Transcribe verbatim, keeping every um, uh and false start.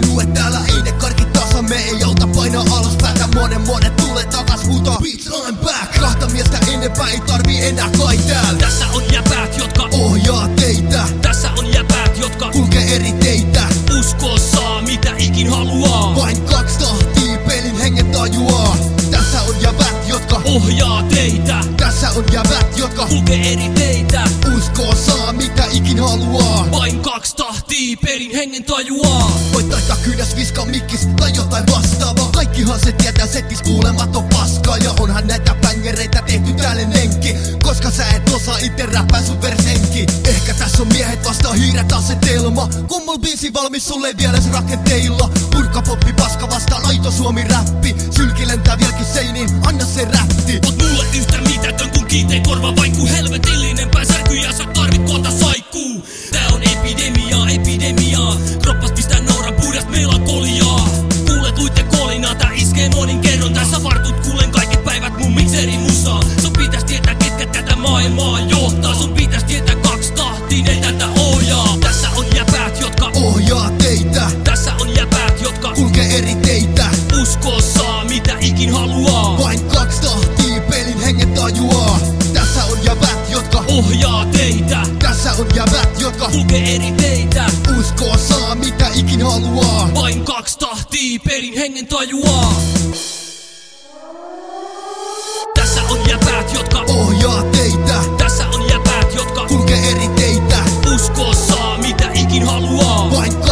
sanonut, et täällä ei ne karkit tasa. Me ei auta painaa alaspäitä, monen monet tulee takas huutaa bitch I'm back. Kahta miestä enempää ei tarvii enää kai täällä. Tässä on jäpäät, jotka ohjaa teitä. Tässä on jäpäät, jotka kulkee eri teitä. Uskoo saa mitä ikin haluaa. Vain kaksi tahtia pelin hengen tajuaa. Tässä on jäbät, jotka ohjaa teitä. Tässä on jäbät, jotka kulkee eri teitä. Uskoo saa mitä ikin haluaa. Vain kaksi tahtia pelin hengen tajuaa. Voit taittaa kynäs, viskaa mikkis tai jotain vastaavaa. Kaikkihan se tietää, settis kuulematon paskaa. Ja onhan näitä bängereitä tehty täällä nenki. Koska sä et osaa ite räppää sun versenki. Ehkä tässä on miehet vastaan hiiret asetelma. Kun mul biisi valmis sulle vieläs rakenteilla. Purkapoppi paska vastaan aito suomi räppi. Sylki lentää vieläkin seiniin, anna se rätti. Oot mulle yhtä mitätön kun kiintein korva vaikuu. Helvetillinen pääsärky ja sä tarvit kohta saikkuu. Tää on epidemiaa, epidemiaa. Kroppas pistää nauran puhdast melankoliaa. Kuulet luitten kolinaa, tää iskee monin kerron. Tässä vartut kuulen kaiket päivät mun mikseri musaa. Sun pitäis tietää ketkä tätä maailmaa johtaa. Sun pitäis tietää kaks tahtinen tätä ohjaa. Tässä on jäpäät, jotka ohjaa teitä. Tässä on jäpäät, jotka kulkee eri teitä. Uskoo saa mitä ikin haluaa. Vain kaksi tahtia pelin hengen tajuaa. Tässä on jäbät, jotka ohjaa teitä. Tässä on jäbät, jotka kulkee eri teitä. Uskoo saa mitä ikin haluaa. Vain kaksi tahtia pelin hengen tajuaa. Tässä on jäpäät, jotka ohjaa teitä. Tässä on jäpäät, jotka kulkee eri teitä. Uskoo saa mitä ikin haluaa. Vain